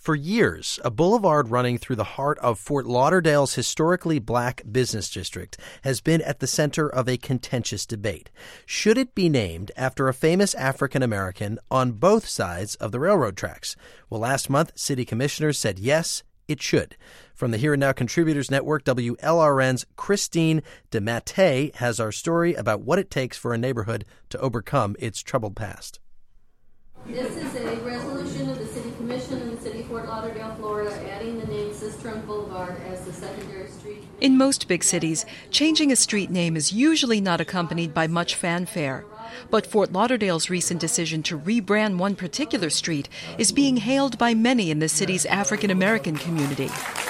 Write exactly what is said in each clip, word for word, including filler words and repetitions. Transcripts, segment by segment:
For years, a boulevard running through the heart of Fort Lauderdale's historically black business district has been at the center of a contentious debate. Should it be named after a famous African American on both sides of the railroad tracks? Well, last month, city commissioners said yes, it should. From the Here and Now Contributors Network, W L R N's Christine DeMatte has our story about what it takes for a neighborhood to overcome its troubled past. This is a resolution of the City Commission in the City of Fort Lauderdale, Florida, adding the name Sistrunk Boulevard as the secondary street. In most big cities, changing a street name is usually not accompanied by much fanfare. But Fort Lauderdale's recent decision to rebrand one particular street is being hailed by many in the city's African American community.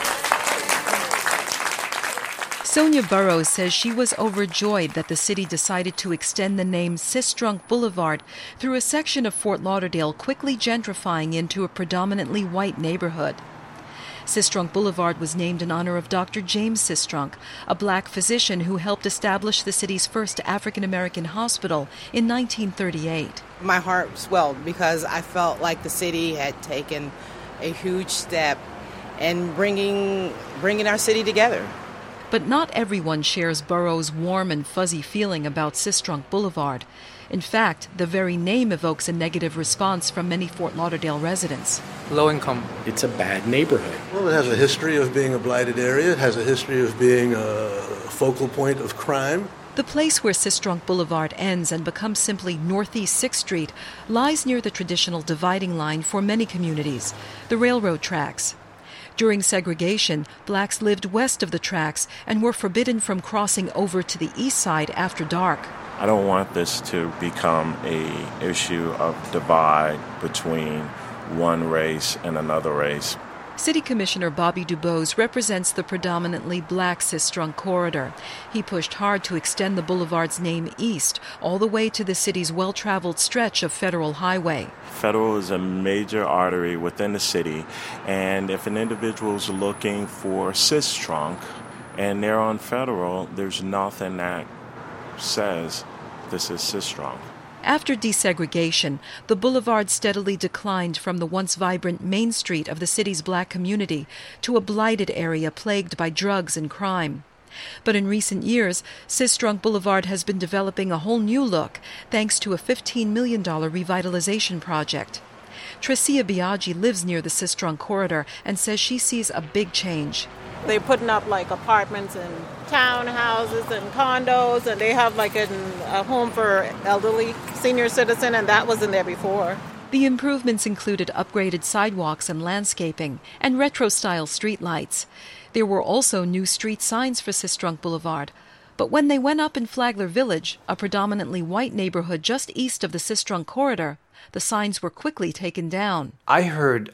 Sonia Burrows says she was overjoyed that the city decided to extend the name Sistrunk Boulevard through a section of Fort Lauderdale, quickly gentrifying into a predominantly white neighborhood. Sistrunk Boulevard was named in honor of Doctor James Sistrunk, a black physician who helped establish the city's first African-American hospital in nineteen thirty-eight. My heart swelled because I felt like the city had taken a huge step in bringing, bringing our city together. But not everyone shares Burrows' warm and fuzzy feeling about Sistrunk Boulevard. In fact, the very name evokes a negative response from many Fort Lauderdale residents. Low income. It's a bad neighborhood. Well, it has a history of being a blighted area. It has a history of being a focal point of crime. The place where Sistrunk Boulevard ends and becomes simply Northeast sixth Street lies near the traditional dividing line for many communities, the railroad tracks. During segregation, blacks lived west of the tracks and were forbidden from crossing over to the east side after dark. I don't want this to become a issue of divide between one race and another race. City Commissioner Bobby Dubose represents the predominantly black Sistrunk corridor. He pushed hard to extend the boulevard's name east, all the way to the city's well-traveled stretch of Federal Highway. Federal is a major artery within the city, and if an individual is looking for Sistrunk and they're on Federal, there's nothing that says this is Sistrunk. After desegregation, the boulevard steadily declined from the once vibrant Main Street of the city's black community to a blighted area plagued by drugs and crime. But in recent years, Sistrunk Boulevard has been developing a whole new look thanks to a fifteen million dollars revitalization project. Tricia Biaggi lives near the Sistrunk corridor and says she sees a big change. They're putting up like apartments and townhouses and condos, and they have like an, a home for elderly senior citizen, and that wasn't there before. The improvements included upgraded sidewalks and landscaping and retro-style streetlights. There were also new street signs for Sistrunk Boulevard. But when they went up in Flagler Village, a predominantly white neighborhood just east of the Sistrunk corridor, the signs were quickly taken down. I heard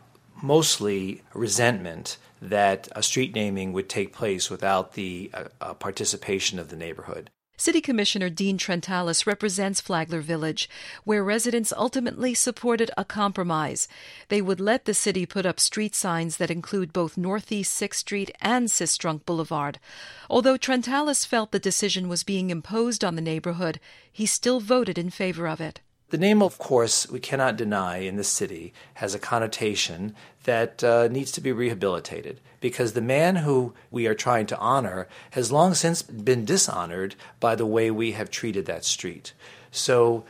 mostly resentment that a street naming would take place without the uh, uh, participation of the neighborhood. City Commissioner Dean Trentalis represents Flagler Village, where residents ultimately supported a compromise. They would let the city put up street signs that include both Northeast sixth Street and Sistrunk Boulevard. Although Trentalis felt the decision was being imposed on the neighborhood, he still voted in favor of it. The name, of course, we cannot deny in this city has a connotation that uh, needs to be rehabilitated, because the man who we are trying to honor has long since been dishonored by the way we have treated that street. So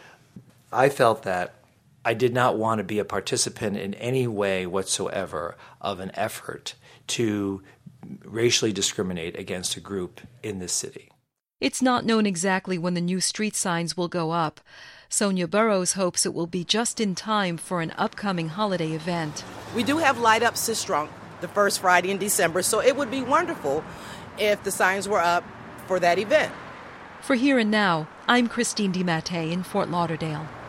I felt that I did not want to be a participant in any way whatsoever of an effort to racially discriminate against a group in this city. It's not known exactly when the new street signs will go up. Sonia Burrows hopes it will be just in time for an upcoming holiday event. We do have Light Up Sistrunk the first Friday in December, so it would be wonderful if the signs were up for that event. For Here and Now, I'm Christine DeMatte in Fort Lauderdale.